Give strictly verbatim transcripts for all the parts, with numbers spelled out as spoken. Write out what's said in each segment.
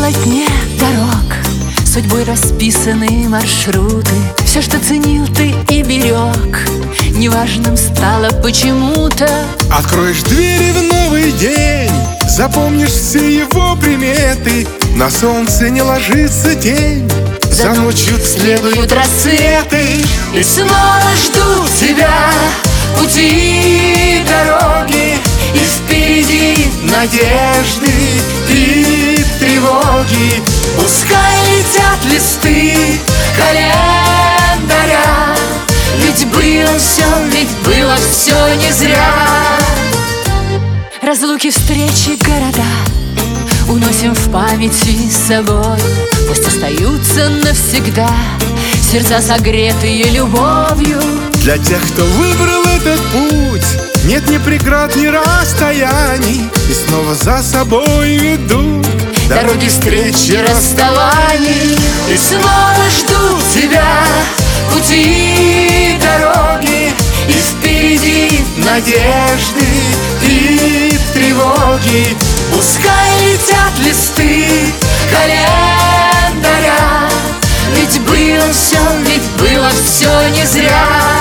полотне дорог судьбой расписаны маршруты. Все, что ценил ты и берег, неважным стало почему-то. Откроешь двери в новый день, запомнишь все его приметы. На солнце не ложится тень, за ночью следуют рассветы. И снова жду тебя, пути, дороги, и впереди надежды и тревоги. пускай летят листы календаря, ведь было все, ведь было все не зря. Разлуки, встречи, города уносим в памяти с собой. Пусть остаются навсегда сердца, согретые любовью. Для тех, кто выбрал этот путь, нет ни преград, ни расстояний, и снова за собой ведут дороги, встречи, расставаний. И снова жду тебя, пути, дороги, и впереди надежды и тревоги. пускай летят листы календаря, ведь было все, ведь было все не зря.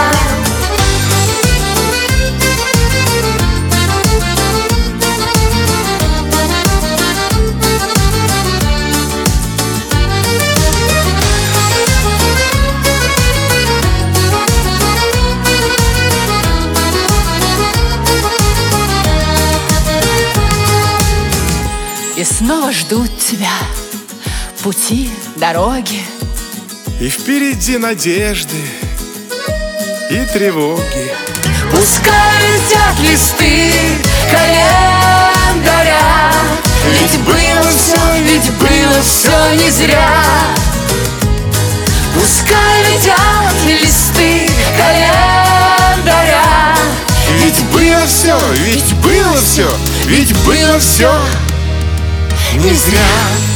И снова ждут тебя пути, дороги, и впереди надежды и тревоги. пускай летят листы календаря, ведь было все, ведь было все не зря. Пускай летят листы календаря, Ведь было все, ведь было все, ведь было все не зря.